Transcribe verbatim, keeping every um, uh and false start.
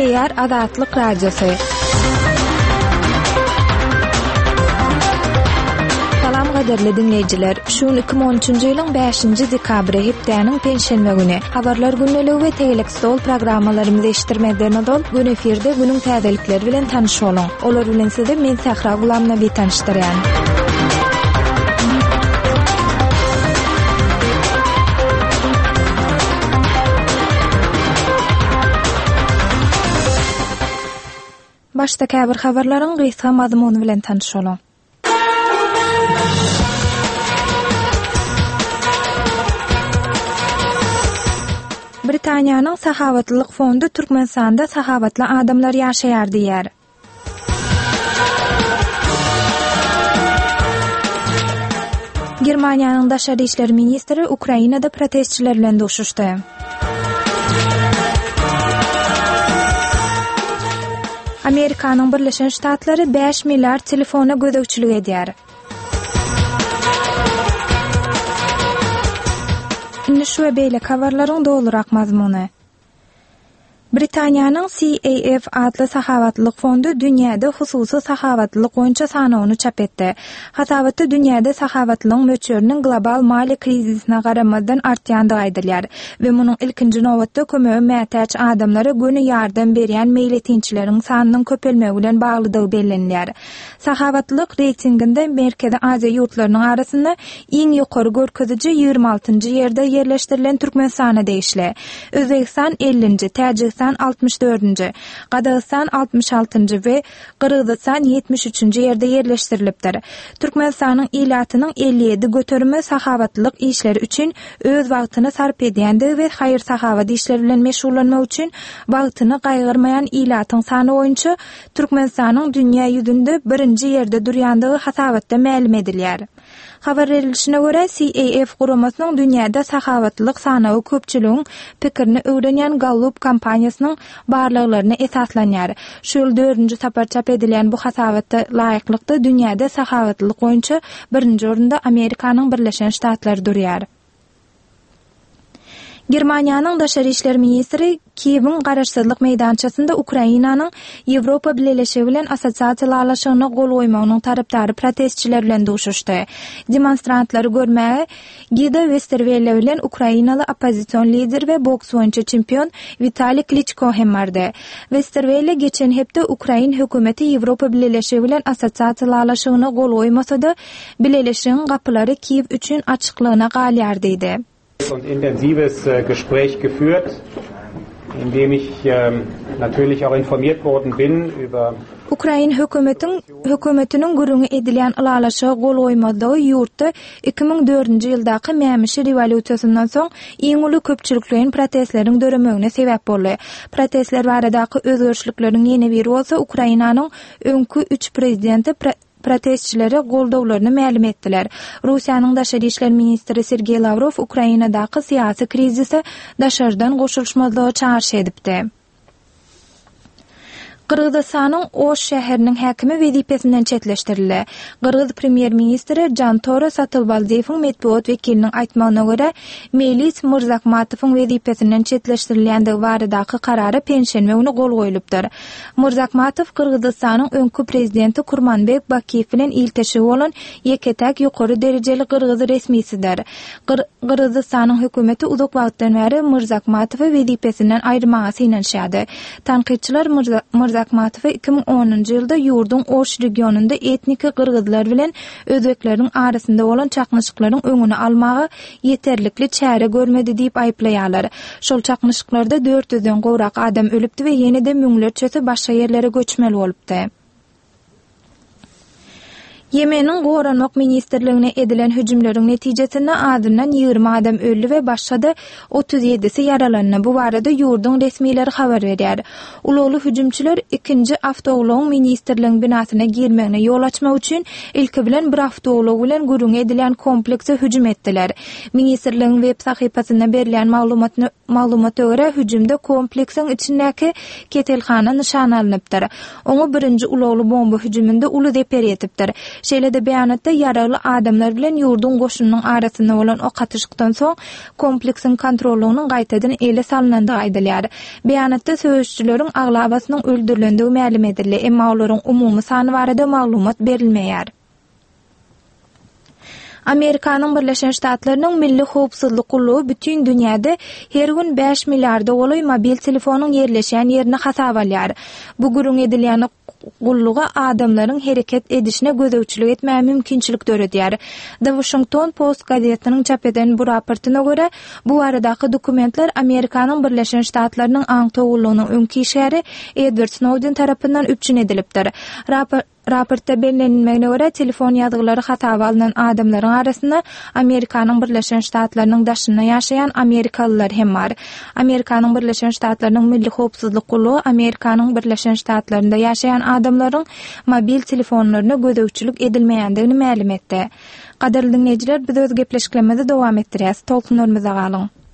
Teyyar Azatlyk Radiosu. Salam gaderli dinleyijiler. Şu iki bin on üçünji ýylyň beşinji dekabry hepdeniň penşenme güni. Habarlar günneligi we tegelik stol programmalarymyzy eşitdirmeden dol gün efirde günüň täzelikleri bilen tanyş bolun. Olar bilen sizi men Sahra Gulamna bir tanışdyrýan. Başda käbir habarlaryň gysga mazmuny bilen tanyş bolun. Britaniýanyň Sahavatlyk fondu Türkmenistanda sahavatly adamlar ýaşaýar diýär. Germaniýanyň daşary işler ministri Ukrainada protestçiler bilen doşuşdy. Amerikanyň Birleşen Ştatlary beş milyar telefona gödökçilik edýär. Indi şu beýle habarlaryň dolurak mazmuny. Britaniýanyň C A F adly sahavatlyk fondu dünýäde hususy sahavatlyk boýunça sanawyny çap etdi. Hasawatda dünýäde sahavatlyň möçörünün global mali krizisine garamazdan artýandygy aýdylýar we munyň ilkinji nowatda kömegi mätäç adamlara göni ýardam berýän meýletinçileriň sanynyň köpelmegi bilen baglydygy bellenilýär. Sahavatlyk reytinginde Merkezi Aziýa ýurtlarynyň arasynda iň ýokary görkeziji ýygrimi altynjy ýerde ýerleşdirilen Türkmenistana değişli. Özbekistan ellinji, Täjikistan altmış dördünji, Gadagistan altmış altıncı we Kyrgyzstan yetmiş üçünji ýerde ýerleşdirilipdir. Türkmenistanyň ilatynyň elli ýedi götürme sahavatlyk işleri üçin öz wagtyny sarp edýändi we haýır sahavat işleri bilen meşgullanmak üçin wagtyny gaýgyrmaýan ilatyň sany boýunça Türkmenistanyň dünýä ýüzünde birinji ýerde durýandygy hasawatda ma'lum edilýär. Habar berilişine göre C A F guramasynyň dünýäde sahavatlyk sanawy köpçüligiň pikirini öwrenýän Gallup kampaniýasynyň barlyklaryna esaslanýar. Şu ýyl dördünji tapar çap edilen bu hasawatda laýyklykda dünýäde sahavatlyk boýunça birinji orunda Amerikanyň Birleşen Ştatlary durýar. Germaniýanyň daşary işler ministri Kiýewiň garaşsyzlyk meýdançasynda Ukrainanyň Ýewropa bileşigi bilen assosiasiýalaşygyna gol goýmagynyň tarapdary protestçiler bilen duşuşdy. Demonstrantlary görmäge Gida Westerwelle bilen Ukrainaly oppozision lider we boks boýunça çempion Vitali Klitschko hem bardy. Westerwelle geçen hepde Ukrain hökümeti Ýewropa bileşigi bilen assosiasiýalaşygyna gol goýmasa-da bileşigiň gapylary Kiýew üçin açyklygyna galýar diýdi. Und intensives äh, Gespräch geführt, in dem ich äh, natürlich auch informiert worden bin über Ukrain hökümetiniň hökümetiniň gürüňe edilen ulalaşyga gol goýmady ýurtda iki bin dördünji ýyldaky Mämişi rewolýusiýasyndan soň iň uly köpçülikliň protestleriň döremegine sebäp boldy. Protestler baradaky özgörüşlikleriň ýene biri bolsa Ukrainanyň öňkü üç prezidenti protestçilere goldawlaryny ma'lum etdiler. Russiýanyň daşary işler ministri Sergey Lavrov Ukrainadaky syýasy krizise daşardan goşulşmazlygy çağrış edipdi. Kırgızstanyň Oş şäheriniň häkimi wezipesinden çetleşdirildi. Kırgız premier ministri Jantoro Satylbaldiýewiň medpuat wekiliniň aýtmagyna görä, Melis Mirzakmatowyň wezipesinden çetleşdirilýändigi baradaky karary penşenme güni gol goýulypdyr. Mirzakmatow Kırgızstanyň öňkü prezidenti Kurmanbek Bakiýew bilen ilteşigi bolan ýeketäk ýokary derejeli Kırgız resmisidir. Kırgızstanyň hökümeti uzak wagtdan beri Mirzakmatowy wezipesinden aýrmaga synanýardy. Tanqidçiler Mirzakmatow iki bin onunji ýylda ýurdun Oş regionunda etniki Kırgızlar bilen özbekleriň arasynda bolan çaknyşyklaryň öňüni almagy ýeterlikli çäre görmedi diýip aýplaýarlar. Şol çaknyşyklarda dört yüzden gowrak adam ölüpdi we ýene-de müňlerçesi başga ýerlere göçmeli bolupdy. Yemeniň Goranmak ministrligine edilen hüjümleriň netijesinde adından ýygrimi adam öldü we başga-da otuz ýedisi ýaralandy. Bu barada ýurdun resmiýetleri habar berýär. Ulugly hüjümçiler ikinji awtogloň ministrligiň binasyna girmegine ýol açmak üçin ilki bilen bir awtoglow bilen gürüň edilen komplekse hüjüm etdiler. Ministrligiň web sahypasynda berilen maglumatna maglumata görä hüjümde kompleksin içindäki ketelhana nişan alınıpdyr. Oňa birinji ulugly bomba hüjüminde uly deper etipdir. Şeýle de beýanatda ýaraly adamlar bilen ýurdun goşunynyň arasynda bolan o gatyşykdan soň kompleksin kontrolynyň gaýtadan ele salynandygy aýdylýar. Beýanatda söýüşçüleriň aglabasynyň öldürilendigi ma'lum edildi, emma olaryň umumy sany barada maglumat berilmeýär. Amerikanyň Birleşen Ştatlarynyň Milli Howpsuzlyk Gullugy bütün dünýäde her gün beş milliarda goly mobil telefonyň ýerleşýän ýerini hasaba alýar. Bu gurun edilýän gulluga adamlaryň hereket edişine gözegçilik etmäge mümkinçilik döredýär. The Washington Post gazetynyň çap eden bu raportyna görä, bu aradaky dokumentler Amerikanyň Birleşen Ştatlarynyň aňtogullygynyň öňki işgäri Edward Snowden tarapyndan üpçün edilipdir. Rapor Raportda belirlenmegine göre telefon ýazgylary hasaba alynan adamlaryň arasynda Amerikanyň Birleşen Ştatlarynyň daşynda ýaşaýan Amerikalılar hem bar. Amerikanyň Birleşen Ştatlarynyň Milli Howpsuzlyk Gullugy Amerikanyň Birleşen Ştatlarynda ýaşaýan adamlaryň mobil telefonlaryna gözegçilik edilmeýändigini ma'lum etdi. Gaderli dinleýijiler, biz öz gepleşiklerimizi dowam etdirýäs. Tolkunlarymyza galyň.